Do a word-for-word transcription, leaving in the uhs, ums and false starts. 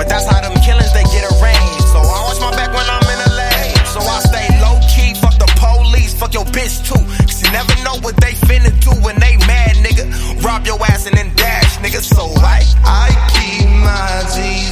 But that's how them killings, they get arranged. So I watch my back when I'm in a lane. So I stay low key, fuck the police, fuck your bitch too. Cause you never know what they finna do when they mad, nigga. Rob your ass and then dash, nigga. So I, I keep my G's